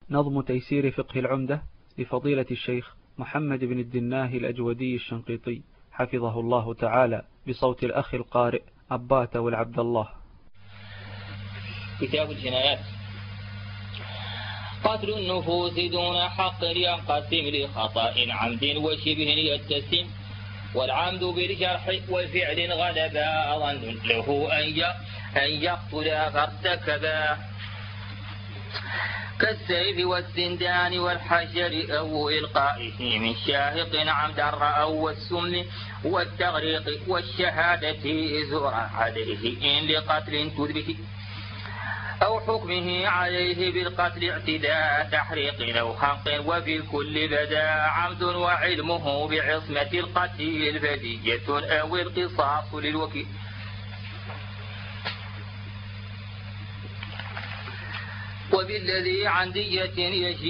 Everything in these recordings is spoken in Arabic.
نظم تيسير فقه العمدة لفضيلة الشيخ محمد بن الدناه الأجودي الشنقيطي حفظه الله تعالى، بصوت الأخ القارئ عبات والعبد الله. كتاب الجنايات. قتل النفوس دون حق ينقسم لخطأ عمد وشبه يتسم، والعمد بالجرح والفعل غلبا ظن له أن يقتل فارتكبا، كالسيف والسندان والحجر أو إلقائه من شاهق عمدا رأوا، والسم والتغريق والشهادة زورا عليه إن لقتل تدرك، أو حكمه عليه بالقتل اعتداء تحريق أو خنق، وفي الكل بدا عمد وعلمه بعصمة القتيل فدية أو القصاص للوكيل. وبالذي عن دية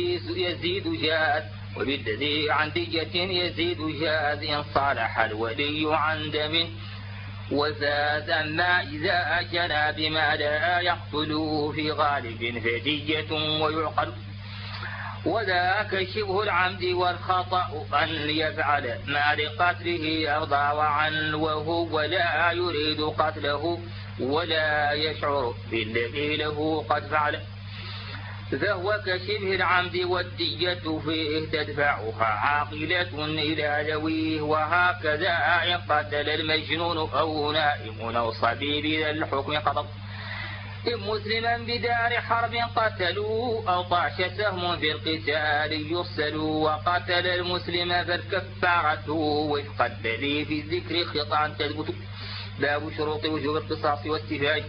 يزيد جاز إن صالح الولي عن دم وزاد، أما إذا جنى بما لا يقتل في غالب فدية ويعقل، وذاك شبه العمد والخطأ أن يفعل ما لقتله أرضى وعن، وهو لا يريد قتله ولا يشعر بالذي له قد فعل، فهو كشبه العمد والدية فيه تدفعها عاقلة إلى ذويه، وهكذا إن قتل المجنون أو نائم أو صبي بذا الحكم قضى، إن مسلما بدار حرب قتلوا أو طعش سهم في القتال يرسلوا، وقتل المسلم فالكفارة وفق الذي في الذكر خطأ تثبت. باب شروط وجوب القصاص واستيفائه.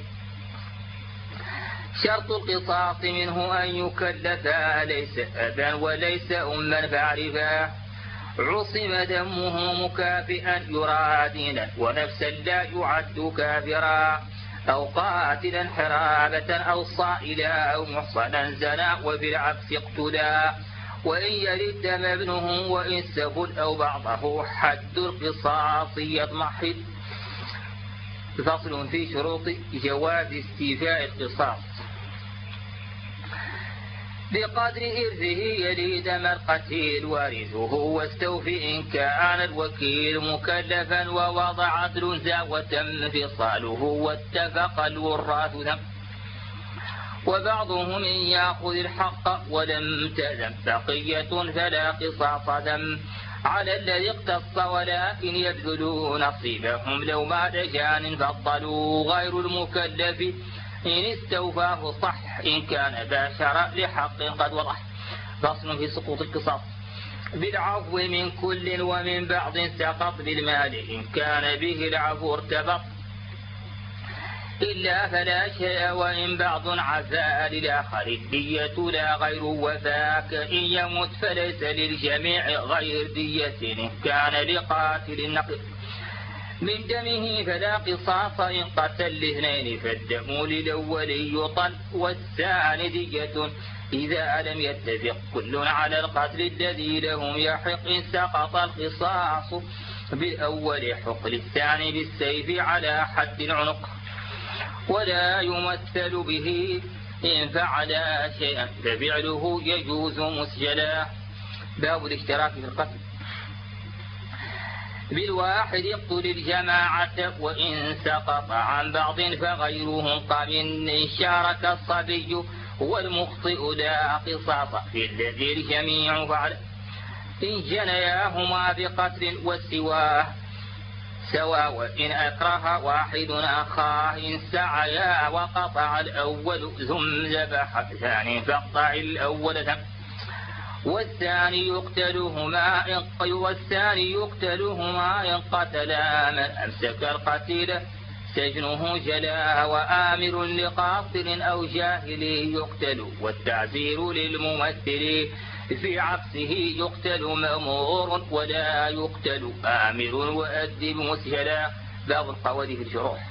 شرط القصاص منه أن يكلفا ليس أبا وليس أما فاعرفا، عصم دمه مكافئا يرى دينا ونفسا لا يعد كافرا، أو قاتلا حرابة أو صائلا أو محصنا زنا وبالعكس اقتلا، وإن يرد دم ابنه وإن سفل أو بعضه حد القصاص يضمحل. فصل في شروط جواز استيفاء القصاص. بقدر إرثه يلي دم القتيل وارثه، واستوفي إن كان الوكيل مكلفا ووضع عدل ذا وتم فصاله واتفق الوراث ذم، وبعضهم إن يأخذ الحق ولم تذم بقية فلا قصاص ذم على الذي اقتص، ولكن يبذلوا نصيبهم لو مات جان فضلوا، غير المكلف إن استوفاه صح إن كان باشر لحق قد وضح. فصل في سقوط القصاص. بالعفو من كل ومن بعض سقط، بالمال إن كان به العفو ارتبط، إلا فلا شيء وإن بعض عفا للآخر الدية لا غير، وذاك إن يمت فليس للجميع غير دية إن كان لقاتل النقل. من دمه فلا قصاص إن قتل الاثنين، فالدم للأول يطل والثاني دية إذا لم يتفق كل على القتل الذي لهم يحق، إن سقط القصاص بالأول حق للثاني بالسيف على حد العنق، ولا يمثل به إن فعل شيئا ففعله يجوز مسجلا. باب الاشتراك في القتل. بالواحد اقتل الجماعة وإن سقط عن بعض فغيرهم قام، إن شارك الصبي والمخطئ لا قصاص في الذي الجميع فعل، إن جنياهما بقتل والسواه سوا، وإن أكره واحد أخاه إن سعيا وقطع الأول ثم ذبح الثاني فاقطع الأول ثم، والثاني يقتلهما إن قتلا من أمسك القتيل سجنه جلا، وآمر لقاصر أو جاهل يقتل، والتعزير للممثل في عكسه يقتل مأمور ولا يقتل آمر وأدب مسجلا. باب القواد في الجروح.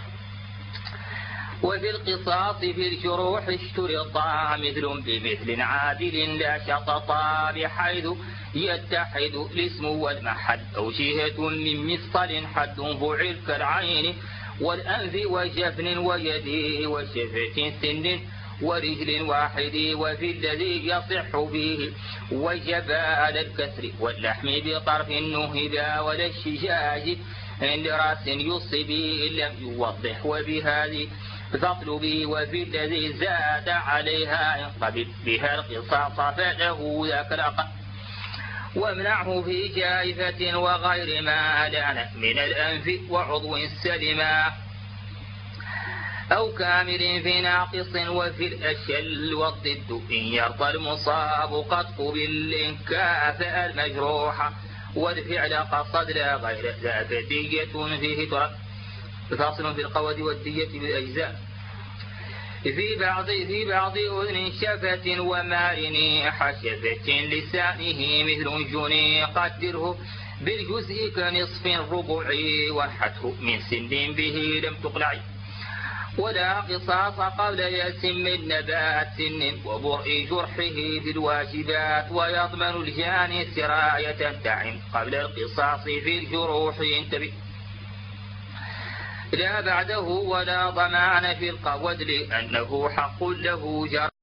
وفي القصاص في الجروح اشترطا مثل بمثل عادل لا شططا، بحيث يتحد الاسم والمحل أو جهة من مفصل حد فعل كالعين والأنف وجفن ويد وشفة سن ورجل واحد وفي الذي يصح فيه وجب على الكسر واللحم بطرف نهبا ولا الشجاج عند رأس يصب إن لم يوضح وبهذه فصل به وفي الذي زاد عليها إن قبل بها القصاص فله ذاك الأقل وامنعه في جائفة وغير ما لان من الأنف وعضو سلما أو كامل في ناقص وفي الأشل والضد إن يرضى المصاب قد قبل إن كافأ المجروح والفعل قصد لا غير ذا فدية فيه ترك فاصل في القود والدية بالأجزاء في بعض أذن شفة ومارن حشفة لسانه مثل جني قدره بالجزء كنصف ربع وحته من سن به لم تقلع ولا قصاص قبل يسم النبات سن وبرء جرحه بالواجبات ويضمن الجاني سراية تعن قبل القصاص في الجروح انتبه لا بعده ولا ضمان في القود لأنه حق له جرى